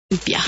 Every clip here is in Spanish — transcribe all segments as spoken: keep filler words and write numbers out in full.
limpia.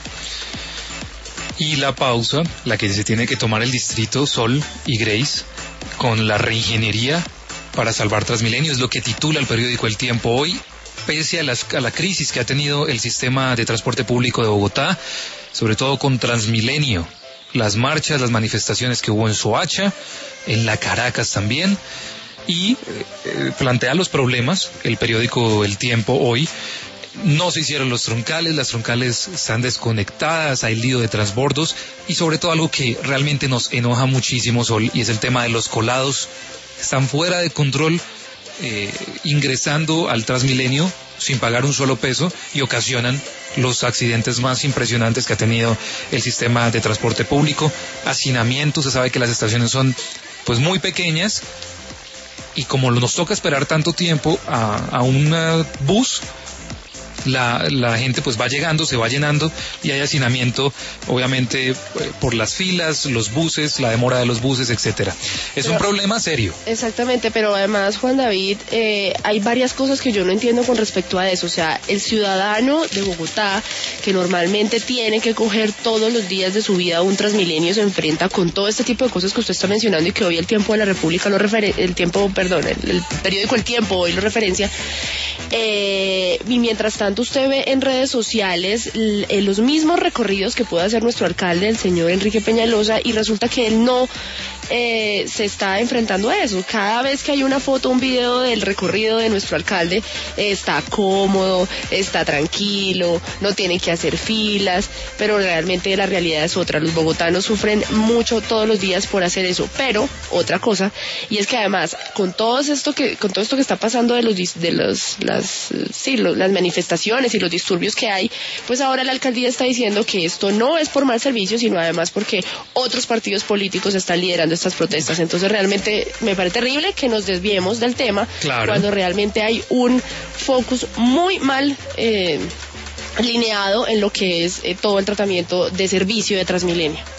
Y la pausa, la que se tiene que tomar el distrito Sol y Grace, con la reingeniería para salvar Transmilenio, es lo que titula el periódico El Tiempo hoy, pese a, las, a la crisis que ha tenido el sistema de transporte público de Bogotá, sobre todo con Transmilenio, las marchas, las manifestaciones que hubo en Soacha, en la Caracas también, y eh, plantea los problemas, el periódico El Tiempo hoy. No se hicieron los troncales, las troncales están desconectadas, hay lío de transbordos y sobre todo algo que realmente nos enoja muchísimo, Sol, y es el tema de los colados. Están fuera de control, eh, ingresando al Transmilenio sin pagar un solo peso y ocasionan los accidentes más impresionantes que ha tenido el sistema de transporte público. Hacinamiento, se sabe que las estaciones son pues muy pequeñas y como nos toca esperar tanto tiempo a, a un bus, La, la gente pues va llegando, se va llenando y hay hacinamiento, obviamente por las filas, los buses, la demora de los buses, etcétera. Es pero, un problema serio. Exactamente, pero además, Juan David, eh, hay varias cosas que yo no entiendo con respecto a eso. O sea, el ciudadano de Bogotá, que normalmente tiene que coger todos los días de su vida un Transmilenio, se enfrenta con todo este tipo de cosas que usted está mencionando y que hoy el Tiempo de la República lo referen- el tiempo, perdón, el, el periódico El Tiempo hoy lo referencia. Eh, y mientras tanto usted ve en redes sociales l- los mismos recorridos que puede hacer nuestro alcalde, el señor Enrique Peñalosa, y resulta que él no eh, se está enfrentando a eso. Cada vez que hay una foto, un video del recorrido de nuestro alcalde, eh, está cómodo, está tranquilo, no tiene que hacer filas, pero realmente la realidad es otra. Los bogotanos sufren mucho todos los días por hacer eso. Pero otra cosa, y es que además con todo esto que con todo esto que está pasando de los de los las sí los, las manifestaciones y los disturbios que hay, pues ahora la alcaldía está diciendo que esto no es por mal servicio, sino además porque otros partidos políticos están liderando estas protestas. Entonces realmente me parece terrible que nos desviemos del tema, claro, cuando realmente hay un focus muy mal eh, alineado en lo que es eh, todo el tratamiento de servicio de Transmilenio.